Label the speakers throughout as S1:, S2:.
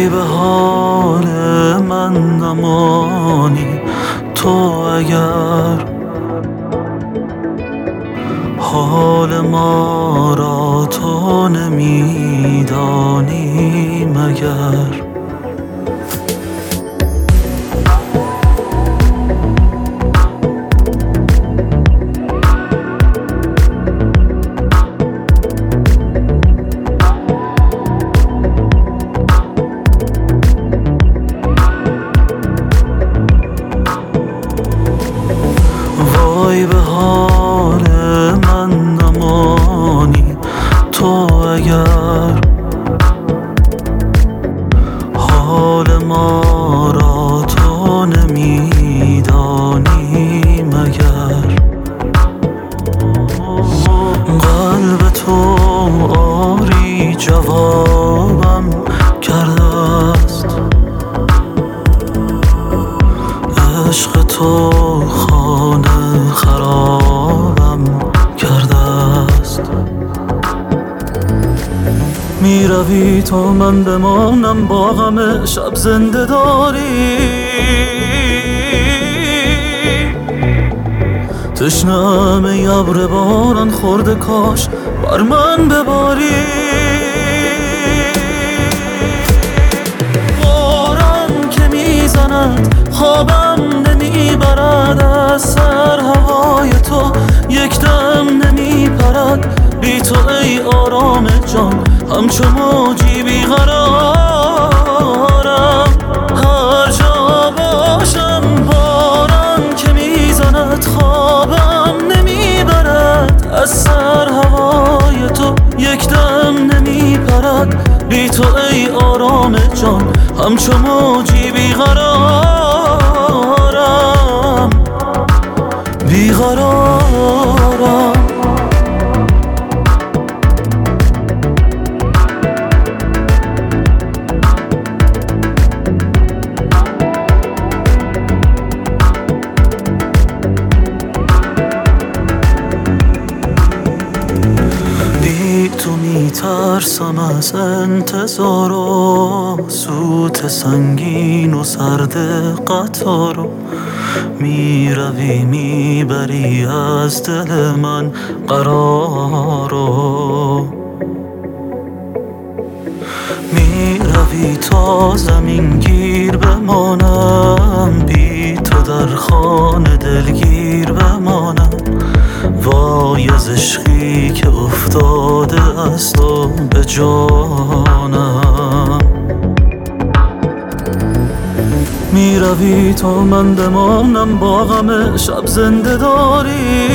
S1: وای به حال من نمانی تو، اگر حال ما را تو نمیدانی مگر. وای به حال من نمانی تو، اگر حال ما را تو نمیدانی مگر. قلب تو آری جوابم کرده است، عشق تو خانه خرابم کرده است. می روی تا من بمانم با غم شب زنده داری، تشنم ابر باران خورده کاش بر من بباری. باران که میزند خوابم نمیبرد، از سر هوای تو یک دم نمیپرد. بی تو ای آرام جان همچو موجی بیقرارم، هر جا باشم باران که میزند خوابم نمیبرد. از سر هوای تو یک دم نمیپرد. بی تو ای آرام جان همچو موجی بیقرارم، بیقرارم. بی تو میترسم از انتظار و سوت سنگین و سرد قطار. میروی میبری از دل من قرارو، میروی تا زمین گیر بمانم، بی تو در خانه دلگیر بمانم. وای از عشقی که افتاده است و به جانم. میروی تا من بمانم با غم شب زنده داری،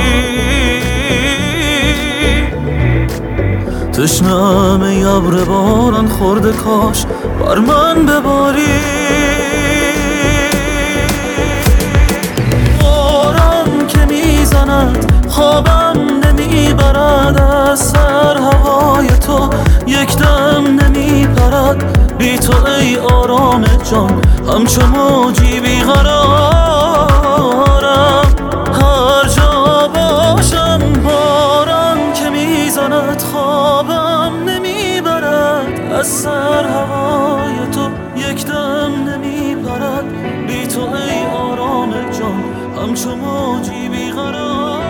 S1: تشنم ابر باران خورده کاش بر من بباری. باران که میزند خوابم نمیبرد، از سر هوای تو یک دم نمیپرد. بی تو ای آرام جان همچو موجی بیقرارم، هر جا باشم باران که میزند خوابم نمیبرد. از سر هوای تو یک دم نمیپرد. بی تو ای آرام جان همچو موجی بیقرار.